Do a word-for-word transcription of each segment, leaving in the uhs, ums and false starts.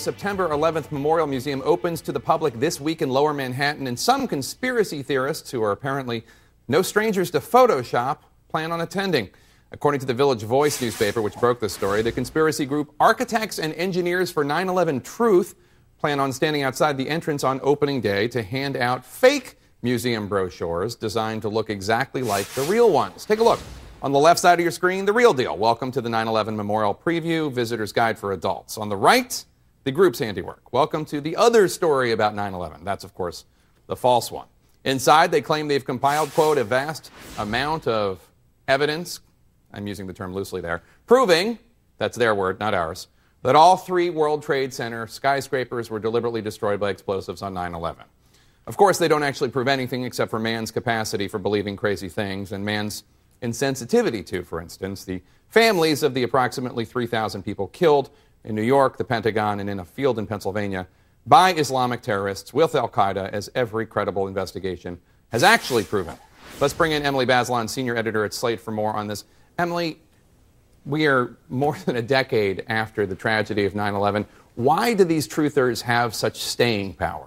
September eleventh Memorial Museum opens to the public this week in Lower Manhattan, and some conspiracy theorists, who are apparently no strangers to Photoshop, plan on attending. According to the Village Voice newspaper, which broke the story, the conspiracy group Architects and Engineers for nine eleven Truth plan on standing outside the entrance on opening day to hand out fake museum brochures designed to look exactly like the real ones. Take a look. On the left side of your screen, the real deal. Welcome to the nine eleven Memorial Preview, Visitor's Guide for Adults. On the right, the group's handiwork. Welcome to the other story about nine eleven. That's, of course, the false one. Inside, they claim they've compiled, quote, a vast amount of evidence, I'm using the term loosely there, proving, that's their word, not ours, that all three World Trade Center skyscrapers were deliberately destroyed by explosives on nine eleven. Of course, they don't actually prove anything except for man's capacity for believing crazy things and man's insensitivity to, for instance, the families of the approximately three thousand people killed in New York, the Pentagon, and in a field in Pennsylvania by Islamic terrorists with al-Qaeda, as every credible investigation has actually proven. Let's bring in Emily Bazelon, senior editor at Slate, for more on this. Emily, we are more than a decade after the tragedy of nine eleven. Why do these truthers have such staying power?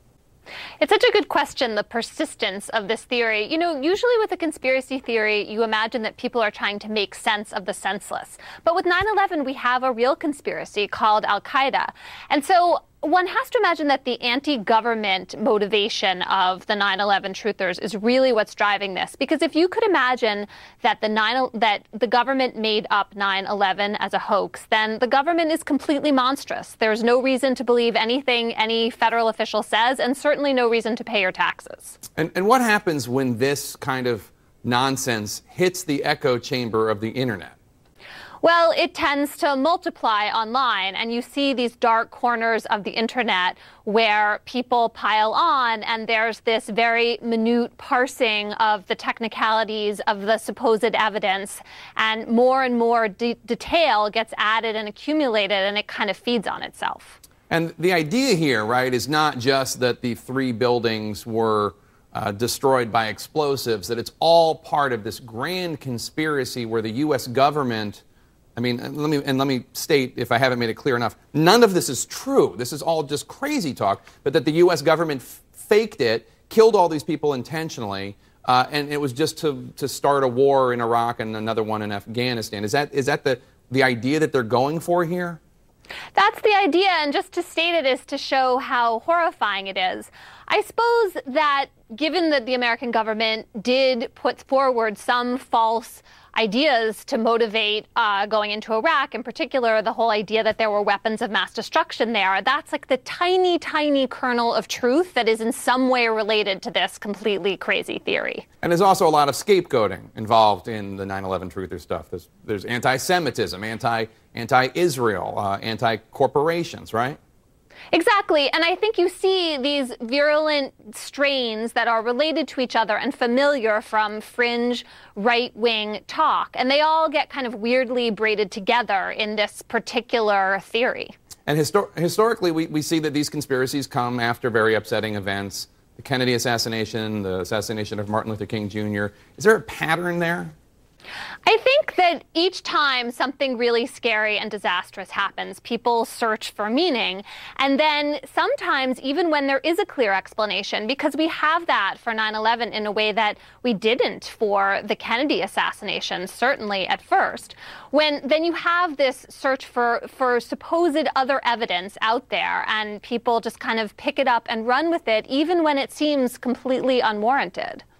It's such a good question, the persistence of this theory. You know, usually with a conspiracy theory, you imagine that people are trying to make sense of the senseless. But with nine eleven, we have a real conspiracy called al-Qaeda. And so one has to imagine that the anti-government motivation of the nine eleven truthers is really what's driving this. Because if you could imagine that the nine, that the government made up nine eleven as a hoax, then the government is completely monstrous. There's no reason to believe anything any federal official says, and certainly no reason to pay your taxes. And, and what happens when this kind of nonsense hits the echo chamber of the internet? Well, it tends to multiply online, and you see these dark corners of the internet where people pile on, and there's this very minute parsing of the technicalities of the supposed evidence, and more and more de- detail gets added and accumulated, and it kind of feeds on itself. And the idea here, right, is not just that the three buildings were uh, destroyed by explosives, that it's all part of this grand conspiracy where the U S government, I mean, and let me, and let me state, if I haven't made it clear enough, none of this is true. This is all just crazy talk, but that the U S government f- faked it, killed all these people intentionally, uh, and it was just to, to start a war in Iraq and another one in Afghanistan. Is that, is that the, the idea that they're going for here? That's the idea, and just to state it is to show how horrifying it is. I suppose that given that the American government did put forward some false ideas to motivate uh, going into Iraq, in particular the whole idea that there were weapons of mass destruction there, that's like the tiny, tiny kernel of truth that is in some way related to this completely crazy theory. And there's also a lot of scapegoating involved in the nine eleven truther stuff. There's, there's anti-Semitism, anti, anti-Israel, uh, anti-corporations, right? Exactly. And I think you see these virulent strains that are related to each other and familiar from fringe right-wing talk. And they all get kind of weirdly braided together in this particular theory. And histor- historically, we, we see that these conspiracies come after very upsetting events. The Kennedy assassination, the assassination of Martin Luther King Junior Is there a pattern there? I think that each time something really scary and disastrous happens, people search for meaning. And then sometimes, even when there is a clear explanation, because we have that for nine eleven in a way that we didn't for the Kennedy assassination, certainly at first, when then you have this search for, for supposed other evidence out there, and people just kind of pick it up and run with it, even when it seems completely unwarranted.